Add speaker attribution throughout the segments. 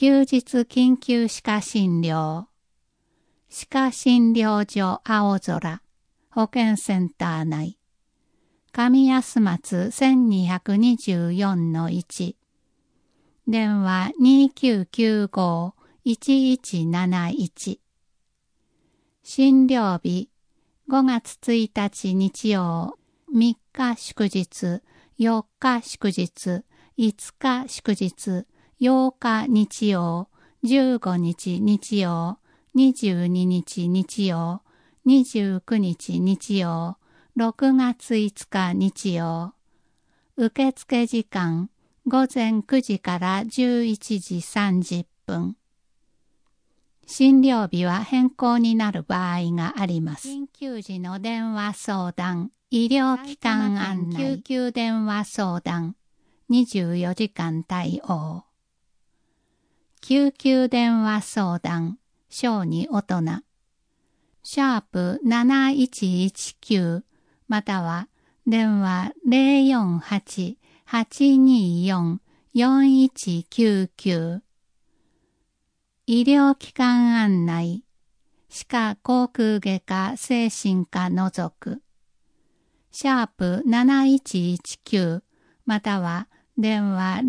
Speaker 1: 休日緊急歯科診療。歯科診療所青空。保健センター内。上安松 1224-1。電話 2995-1171。診療日5月1日日曜、3日祝日、4日祝日、5日祝日、8日日曜、15日日曜、22日日曜、29日日曜、6月5日日曜。受付時間、午前9時から11時30分。診療日は変更になる場合があります。緊急時の電話相談、医療機関案内、救急電話相談、24時間対応。救急電話相談、小児大人。#7119または電話 048-824-4199。医療機関案内、歯科口腔外科精神科除く。#7119または電話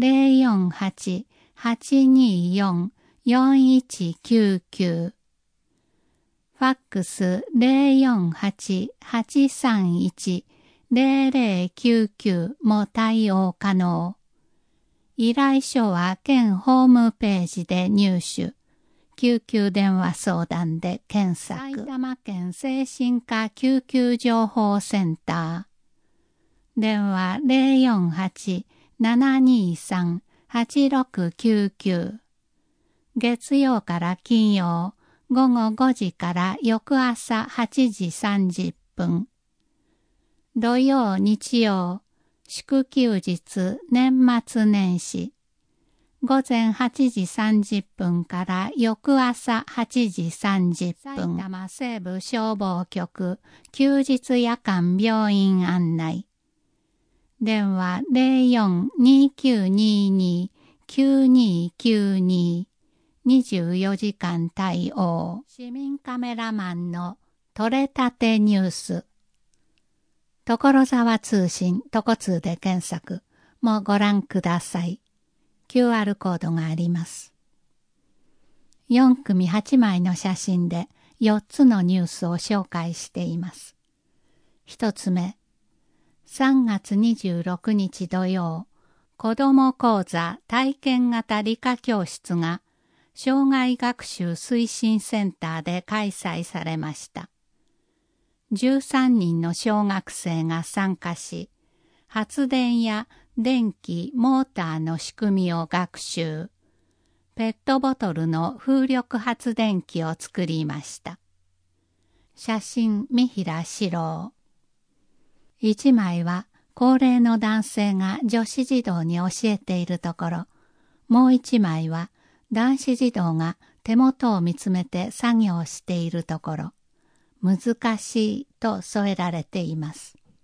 Speaker 1: 048-824-4199。ファックス 048-831-0099 も対応可能。依頼書は県ホームページで入手。救急電話相談で検索。埼玉県精神科救急情報センター。電話 048-723-8699。月曜から金曜、午後5時から翌朝8時30分。土曜、日曜、祝休日、年末年始。午前8時30分から翌朝8時30分。埼玉西部消防局休日夜間病院案内。電話 04-2922-9292。24時間対応。市民カメラマンの撮れたてニュース。所沢通信トコ通で検索もご覧ください。QR コードがあります。4組8枚の写真で4つのニュースを紹介しています。1つ目、3月26日土曜、子ども講座体験型理科教室が障害学習推進センターで開催されました。13人の小学生が参加し、発電や電気、モーターの仕組みを学習。ペットボトルの風力発電機を作りました。写真、三平四郎。1枚は高齢の男性が女子児童に教えているところ、もう1枚は男子児童が手元を見つめて作業しているところ、難しいと添えられています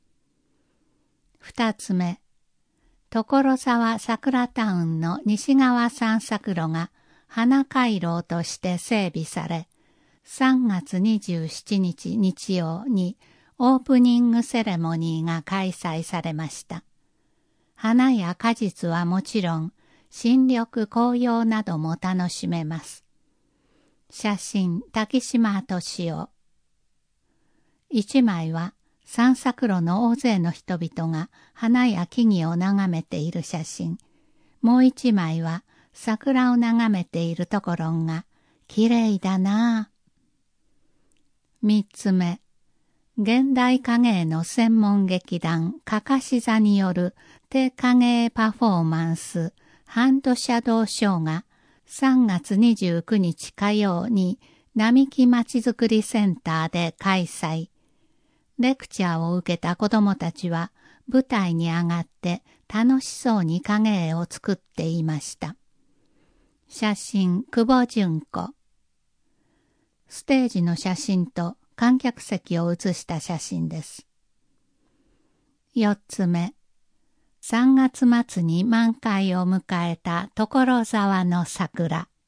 Speaker 1: 。2つ目、所沢桜タウンの西側散策路が花回廊として整備され、3月27日日曜にオープニングセレモニーが開催されました。花や果実はもちろん、新緑紅葉なども楽しめます。写真、滝島敏夫。1枚は散策路の大勢の人々が花や木々を眺めている写真。もう1枚は桜を眺めているところが綺麗だなぁ。3つ目、現代影絵の専門劇団かかし座による手影絵パフォーマンスハンドシャドウショーが3月29日火曜に並木まちづくりセンターで開催。レクチャーを受けた子どもたちは舞台に上がって楽しそうに影絵を作っていました。写真、久保純子。ステージの写真と観客席を写した写真です。4つ目、3月末に満開を迎えた所沢の桜。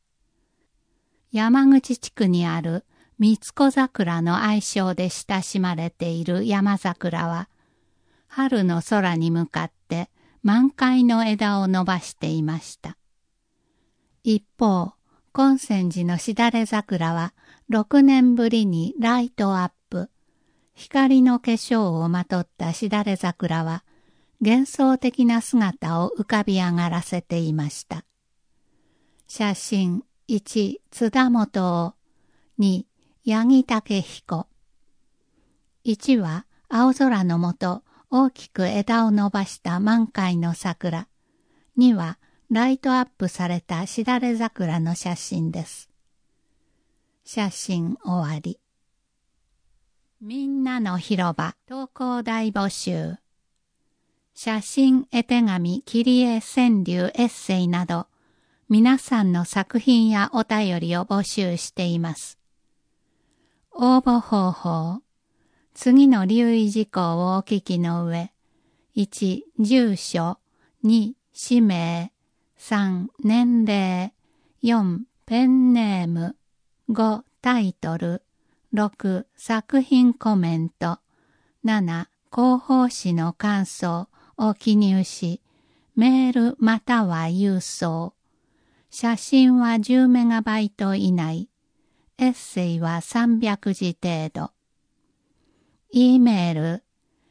Speaker 1: 山口地区にある三子桜の愛称で親しまれている山桜は、春の空に向かって満開の枝を伸ばしていました。一方、金泉寺のしだれ桜は6年ぶりにライトアップ。光の化粧をまとったしだれ桜は幻想的な姿を浮かび上がらせていました。写真1、津田元夫。2、八木武彦。1は青空の下大きく枝を伸ばした満開の桜。2はライトアップされたしだれ桜の写真です。写真終わり。みんなの広場投稿大募集。写真、絵手紙、切り絵、川柳、エッセイなど、皆さんの作品やお便りを募集しています。応募方法。次の留意事項をお聞きの上、1、住所、2、氏名、3、年齢、4、ペンネーム、5、タイトル、6、作品コメント、7、広報誌の感想を記入し、メールまたは郵送。写真は10メガバイト以内。エッセイは300字程度。E メール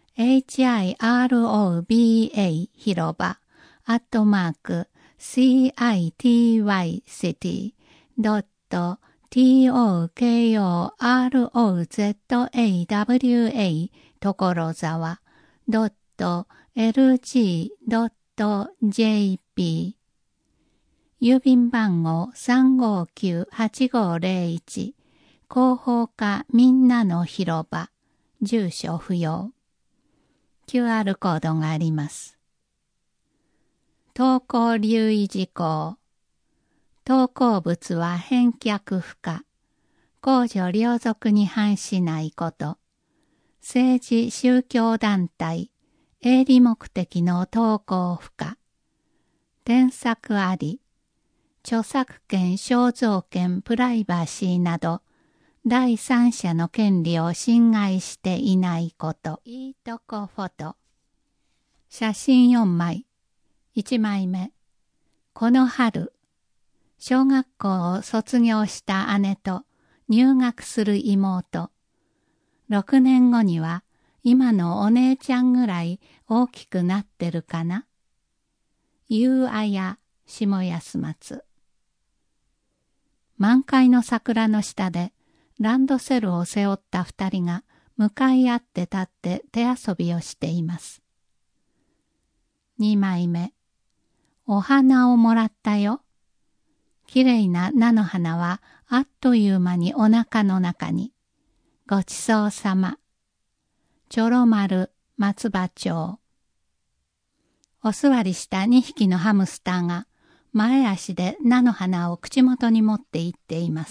Speaker 1: hiroba 広場@city.tokorozawa 所沢 .lg.jp 郵便番号359-8501広報課みんなの広場住所不要 QR コードがあります。投稿留意事項。投稿物は返却不可。公序良俗に反しないこと。政治宗教団体、営利目的の投稿不可。添削あり。著作権、肖像権、プライバシーなど、第三者の権利を侵害していないこと。いいとこフォト。写真4枚。1枚目。この春、小学校を卒業した姉と入学する妹。6年後には今のお姉ちゃんぐらい大きくなってるかな。夕あや、下安松。満開の桜の下でランドセルを背負った2人が向かい合って立って手遊びをしています。2枚目。お花をもらったよ。きれいな菜の花はあっという間にお腹の中に。ごちそうさま。ちょろ丸松葉町。お座りした2匹のハムスターが前足で菜の花を口元に持って行っています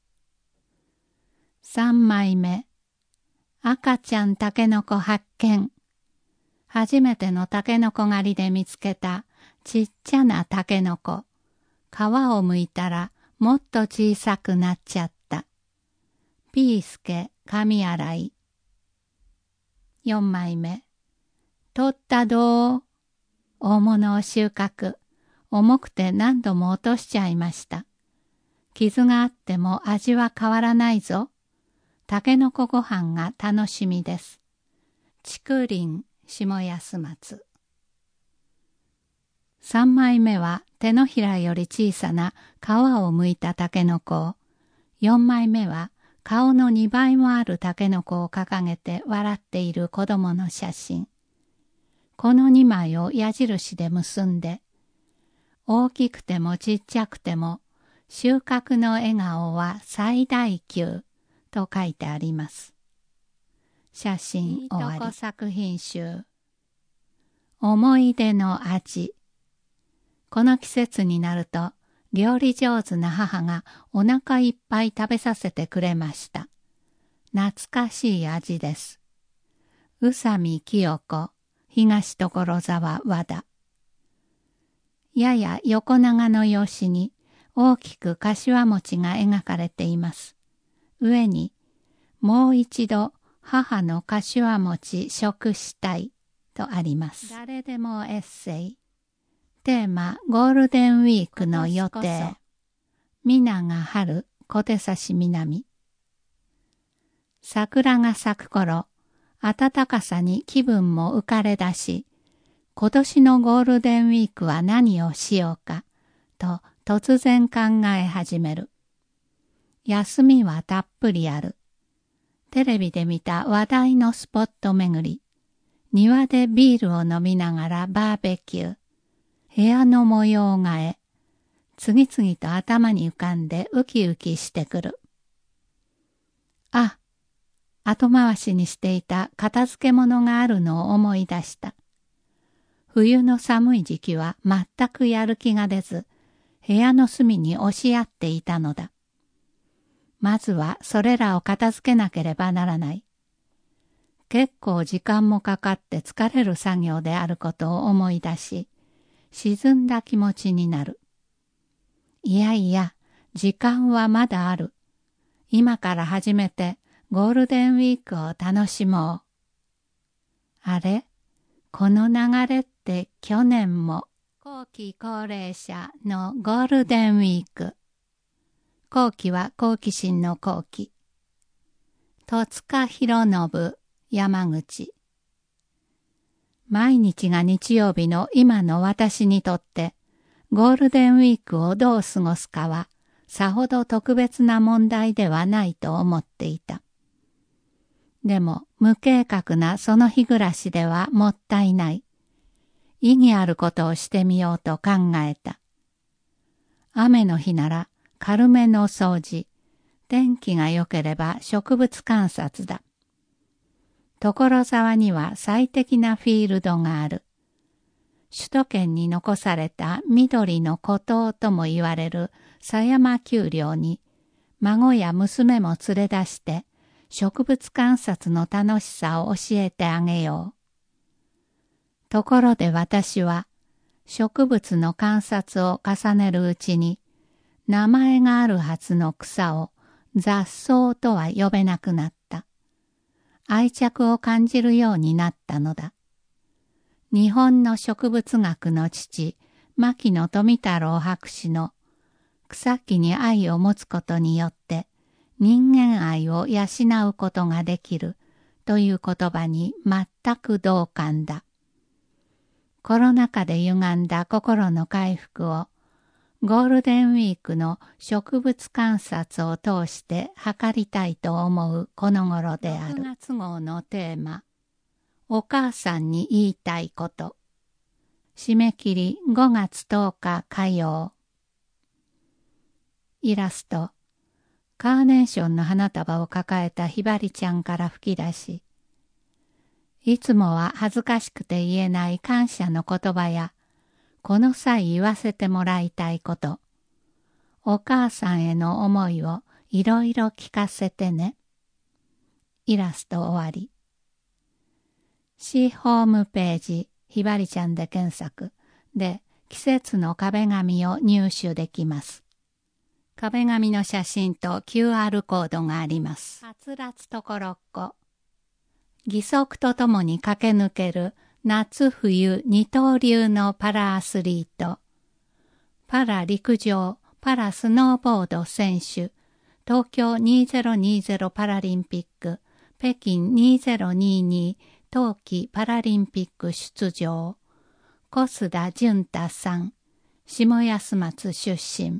Speaker 1: 。3枚目。赤ちゃんタケノコ発見。初めてのタケノコ狩りで見つけたちっちゃなタケノコ。皮を剥いたらもっと小さくなっちゃった。ピースケ紙洗い。4枚目。取ったどう。大物を収穫。重くて何度も落としちゃいました。傷があっても味は変わらないぞ。タケノコご飯が楽しみです。竹林下安松。3枚目は手のひらより小さな皮を剥いたタケノコを、4枚目は顔の2倍もあるタケノコを掲げて笑っている子供の写真。この2枚を矢印で結んで、大きくてもちっちゃくても収穫の笑顔は最大級と書いてあります。写真終わり。いいとこ作品集。思い出の味。この季節になると料理上手な母がお腹いっぱい食べさせてくれました。懐かしい味です。宇佐美清子、東所沢和田。やや横長の用紙に大きく柏餅が描かれています。上に、もう一度母の柏餅食したいとあります。誰でもエッセイ。テーマ、ゴールデンウィークの予定。皆が春、小手差し南。桜が咲く頃、暖かさに気分も浮かれ出し、今年のゴールデンウィークは何をしようか、と突然考え始める。休みはたっぷりある。テレビで見た話題のスポット巡り、庭でビールを飲みながらバーベキュー、部屋の模様替え、次々と頭に浮かんでウキウキしてくる。あ、後回しにしていた片付け物があるのを思い出した。冬の寒い時期は全くやる気が出ず、部屋の隅に押し合っていたのだ。まずはそれらを片付けなければならない。結構時間もかかって疲れる作業であることを思い出し、沈んだ気持ちになる。いやいや、時間はまだある。今から始めてゴールデンウィークを楽しもう。あれ？この流れって去年も後期高齢者のゴールデンウィーク。後期は好奇心の後期。戸塚博信、山口。毎日が日曜日の今の私にとって、ゴールデンウィークをどう過ごすかは、さほど特別な問題ではないと思っていた。でも、無計画なその日暮らしではもったいない。意義あることをしてみようと考えた。雨の日なら軽めの掃除、天気が良ければ植物観察だ。所沢には最適なフィールドがある。首都圏に残された緑の孤島とも言われる狭山丘陵に、孫や娘も連れ出して植物観察の楽しさを教えてあげよう。ところで私は植物の観察を重ねるうちに、名前があるはずの草を雑草とは呼べなくなった。愛着を感じるようになったのだ。日本の植物学の父、牧野富太郎博士の草木に愛を持つことによって人間愛を養うことができるという言葉に全く同感だ。コロナ禍で歪んだ心の回復をゴールデンウィークの植物観察を通して図りたいと思うこの頃である。6月号のテーマ、お母さんに言いたいこと。締め切り5月10日火曜。イラスト、カーネーションの花束を抱えたひばりちゃんから吹き出し、いつもは恥ずかしくて言えない感謝の言葉や、この際言わせてもらいたいこと、お母さんへの思いをいろいろ聞かせてね。イラスト終わり。市ホームページ、ひばりちゃんで検索で季節の壁紙を入手できます。壁紙の写真と QR コードがあります。はつらつところっこ。義足とともに駆け抜ける夏冬二刀流のパラアスリート。パラ陸上、パラスノーボード選手。東京2020パラリンピック、北京2022冬季パラリンピック出場。小須田潤太さん。下安松出身。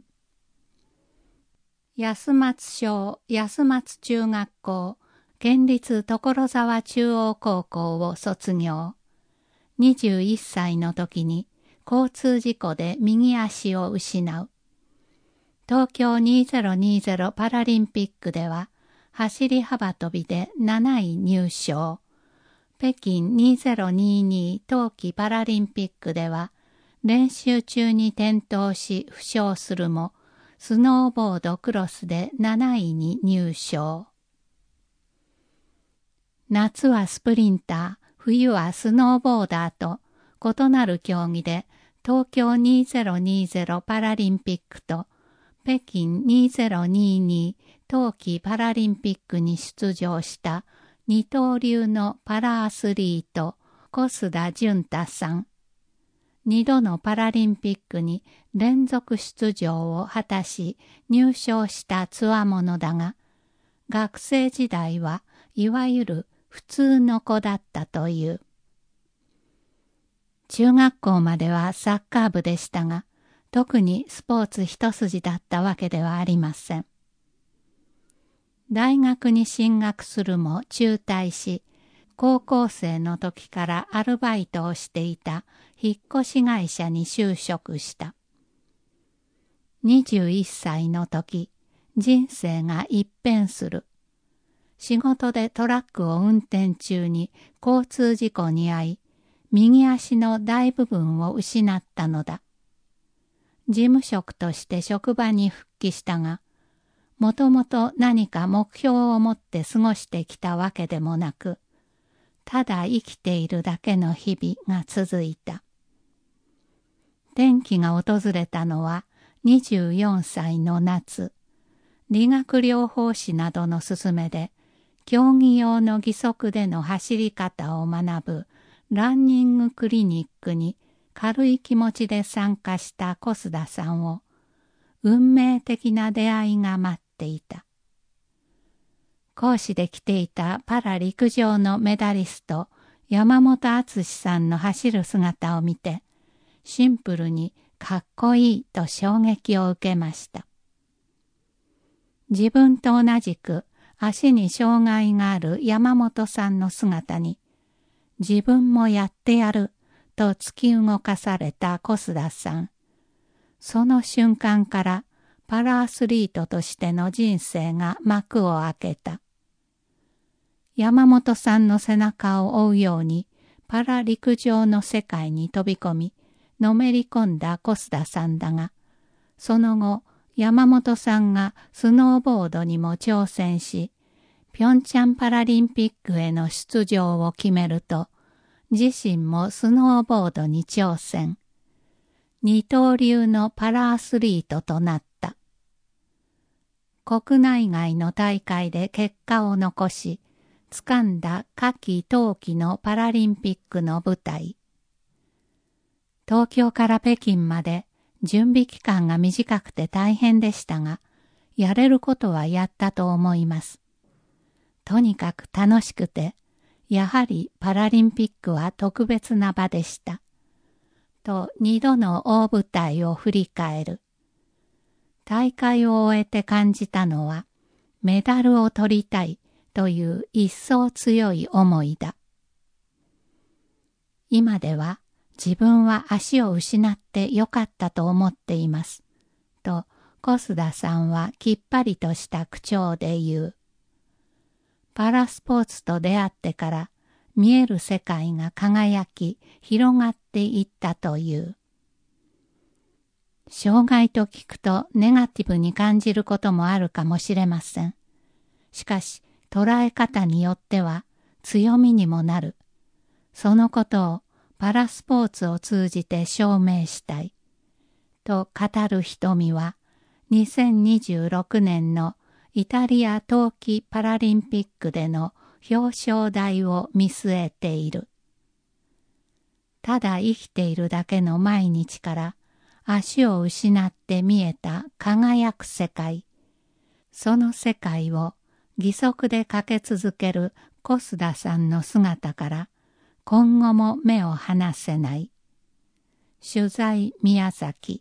Speaker 1: 安松小安松中学校、県立所沢中央高校を卒業。21歳の時に交通事故で右足を失う。東京2020パラリンピックでは走り幅跳びで7位入賞。北京2022冬季パラリンピックでは練習中に転倒し負傷するも、スノーボードクロスで7位に入賞。夏はスプリンター、冬はスノーボーダーと異なる競技で東京2020パラリンピックと北京2022冬季パラリンピックに出場した二刀流のパラアスリート小須田潤太さん。2度のパラリンピックに連続出場を果たし入賞した強者だが、学生時代はいわゆる普通の子だったという。中学校まではサッカー部でしたが、特にスポーツ一筋だったわけではありません。大学に進学するも中退し、高校生の時からアルバイトをしていた引っ越し会社に就職した。21歳の時、人生が一変する。仕事でトラックを運転中に交通事故に遭い、右足の大部分を失ったのだ。事務職として職場に復帰したが、もともと何か目標を持って過ごしてきたわけでもなく、ただ生きているだけの日々が続いた。転機が訪れたのは24歳の夏、理学療法士などの勧めで、競技用の義足での走り方を学ぶランニングクリニックに軽い気持ちで参加した小須田さんを、運命的な出会いが待っていた。講師で来ていたパラ陸上のメダリスト山本篤さんの走る姿を見て、シンプルにかっこいいと衝撃を受けました。自分と同じく足に障害がある山本さんの姿に、自分もやってやると突き動かされた小須田さん。その瞬間からパラアスリートとしての人生が幕を開けた。山本さんの背中を追うようにパラ陸上の世界に飛び込み、のめり込んだ小須田さんだが、その後、山本さんがスノーボードにも挑戦し、ピョンチャンパラリンピックへの出場を決めると、自身もスノーボードに挑戦。二刀流のパラアスリートとなった。国内外の大会で結果を残し、掴んだ夏季冬季のパラリンピックの舞台。東京から北京まで準備期間が短くて大変でしたが、やれることはやったと思います。とにかく楽しくて、やはりパラリンピックは特別な場でした。と2度の大舞台を振り返る。大会を終えて感じたのは、メダルを取りたいという一層強い思いだ。今では自分は足を失ってよかったと思っています。と小須田さんはきっぱりとした口調で言う。パラスポーツと出会ってから見える世界が輝き広がっていったという。障害と聞くとネガティブに感じることもあるかもしれません。しかし捉え方によっては強みにもなる。そのことをパラスポーツを通じて証明したい。と語る瞳は2026年のイタリア冬季パラリンピックでの表彰台を見据えている。ただ生きているだけの毎日から足を失って見えた輝く世界。その世界を義足で駆け続ける小須田さんの姿から今後も目を離せない。取材宮崎。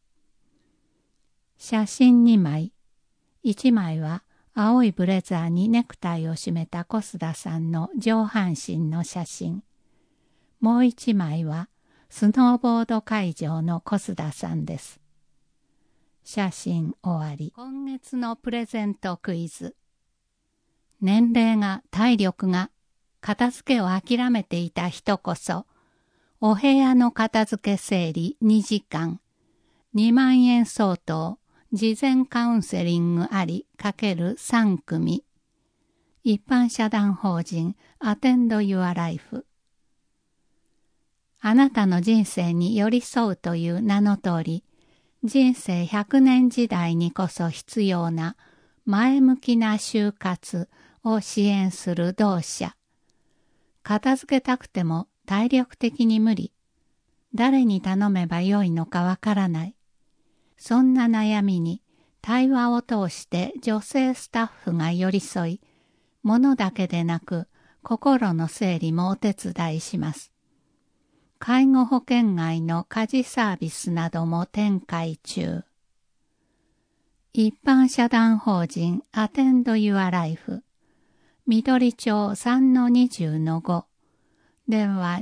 Speaker 1: 写真2枚。1枚は青いブレザーにネクタイを締めた小須田さんの上半身の写真。もう1枚はスノーボード会場の小須田さんです。写真終わり。今月のプレゼントクイズ。年齢が体力が片付けを諦めていた人こそ、お部屋の片付け整理2時間、2万円相当、事前カウンセリングあり×3組。一般社団法人アテンドユアライフ。あなたの人生に寄り添うという名の通り、 人生100年時代にこそ必要な前向きな就活を支援する同社。片付けたくても体力的に無理。誰に頼めばよいのかわからない。そんな悩みに対話を通して女性スタッフが寄り添い、物だけでなく心の整理もお手伝いします。介護保険外の家事サービスなども展開中。一般社団法人アテンドユアライフ緑町 3-20-5 電話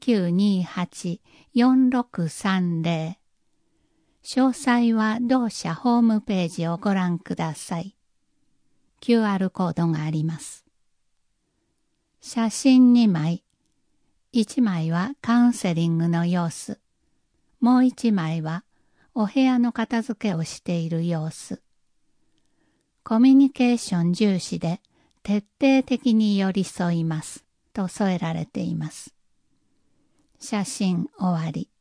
Speaker 1: 2928-4630 詳細は同社ホームページをご覧ください。QR コードがあります。写真2枚。1枚はカウンセリングの様子。もう1枚はお部屋の片付けをしている様子。コミュニケーション重視で徹底的に寄り添いますと添えられています。写真終わり。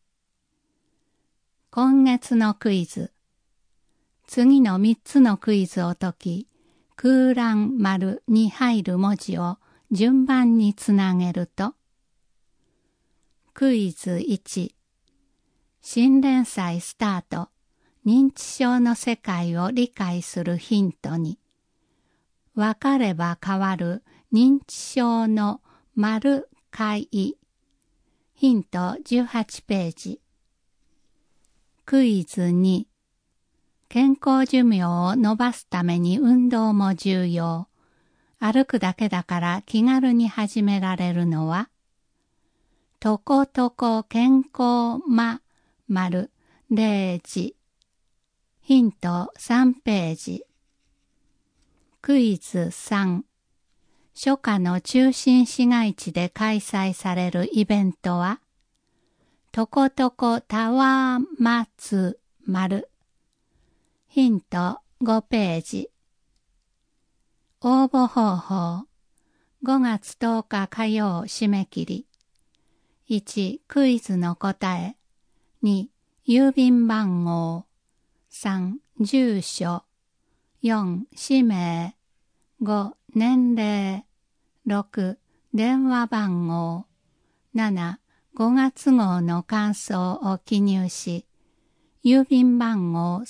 Speaker 1: 今月のクイズ。次の3つのクイズを解き、空欄丸に入る文字を順番につなげると、クイズ1、新連載スタート、認知症の世界を理解するヒントに、わかれば変わる認知症の丸解。ヒント18ページ。クイズ2、健康寿命を伸ばすために運動も重要。歩くだけだから気軽に始められるのは、とことこ健康丸0時。ヒント3ページ。クイズ3、初夏の中心市街地で開催されるイベントは、とことこタワー祭丸。ヒント5ページ。応募方法。5月10日火曜締め切り。1、クイズの答え。2、郵便番号。3、住所。4、氏名。5、年齢。6、電話番号。7、5月号の感想を記入し、郵便番号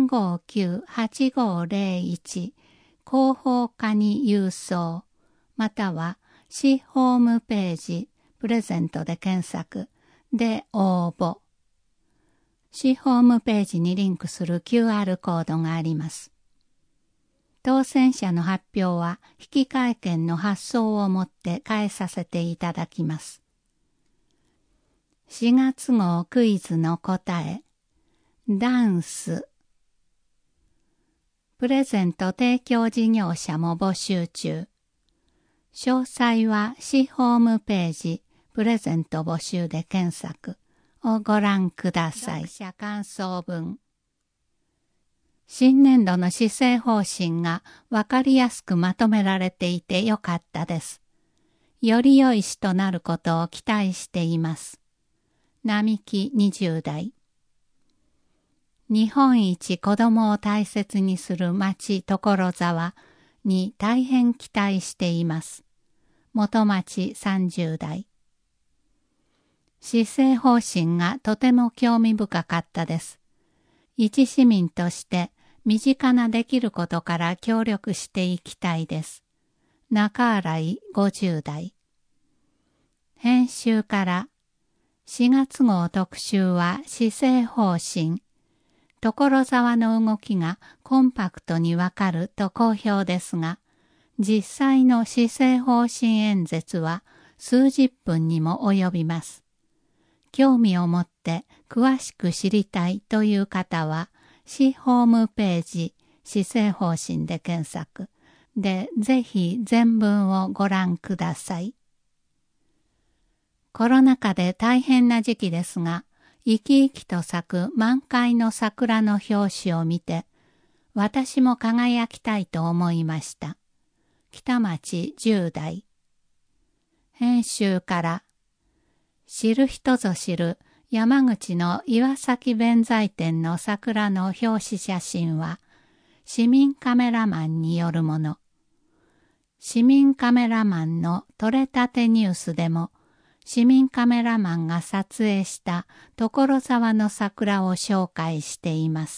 Speaker 1: 359-8501 広報課に郵送、または市ホームページプレゼントで検索で応募。市ホームページにリンクする QR コードがあります。当選者の発表は引換券の発送をもって返させていただきます。4月号クイズの答え。ダンス。プレゼント提供事業者も募集中。詳細は市ホームページプレゼント募集で検索をご覧ください。読者感想文。新年度の施政方針がわかりやすくまとめられていてよかったです。より良い市となることを期待しています。並木20代。日本一子供を大切にする町所沢に大変期待しています。元町30代。施政方針がとても興味深かったです。一市民として身近なできることから協力していきたいです。中新井50代。編集から4月号特集は施政方針。所沢の動きがコンパクトにわかると好評ですが、実際の施政方針演説は数十分にも及びます。興味を持って詳しく知りたいという方は、市ホームページ施政方針で検索でぜひ全文をご覧ください。コロナ禍で大変な時期ですが、生き生きと咲く満開の桜の表紙を見て、私も輝きたいと思いました。北町10代。編集から、知る人ぞ知る山口の岩崎弁財天の桜の表紙写真は市民カメラマンによるもの。市民カメラマンの撮れたてニュースでも市民カメラマンが撮影した所沢の桜を紹介しています。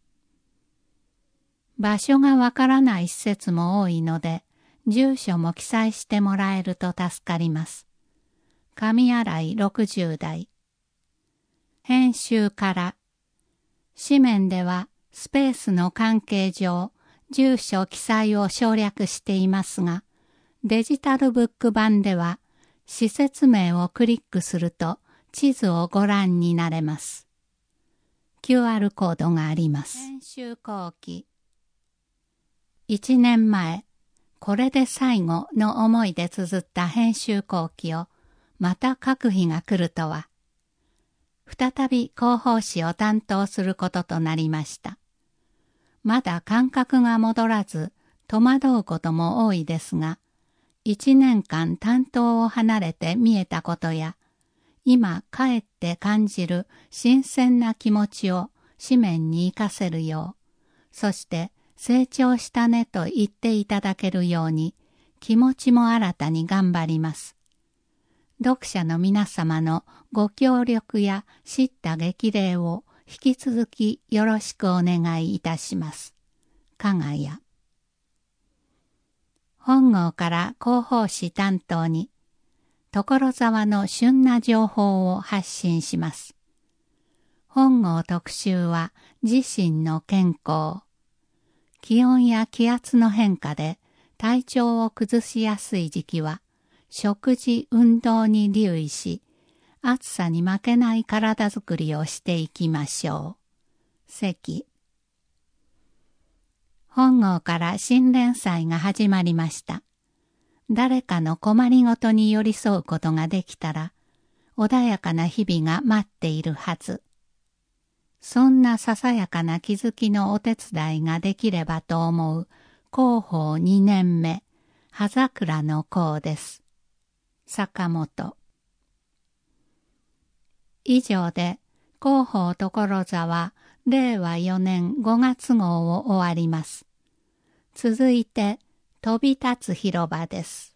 Speaker 1: 場所がわからない施設も多いので、住所も記載してもらえると助かります。上新井60代。編集から、紙面ではスペースの関係上、住所記載を省略していますが、デジタルブック版では、施設名をクリックすると地図をご覧になれます。QR コードがあります。編集後期。1年前、これで最後の思いで綴った編集後期をまた書く日が来るとは、再び広報誌を担当することとなりました。まだ感覚が戻らず戸惑うことも多いですが、1年間担当を離れて見えたことや、今帰って感じる新鮮な気持ちを紙面に活かせるよう、そして成長したねと言っていただけるように、気持ちも新たに頑張ります。読者の皆様のご協力や知った激励を引き続きよろしくお願いいたします。加賀谷。本郷から広報誌担当に、所沢の旬な情報を発信します。本郷特集は自身の健康。気温や気圧の変化で体調を崩しやすい時期は、食事・運動に留意し、暑さに負けない体づくりをしていきましょう。関。本郷から新連載が始まりました。誰かの困りごとに寄り添うことができたら、穏やかな日々が待っているはず。そんなささやかな気づきのお手伝いができればと思う広報2年目、葉桜の子です。坂本。以上で広報所沢令和4年5月号を終わります。続いて飛び立つ広場です。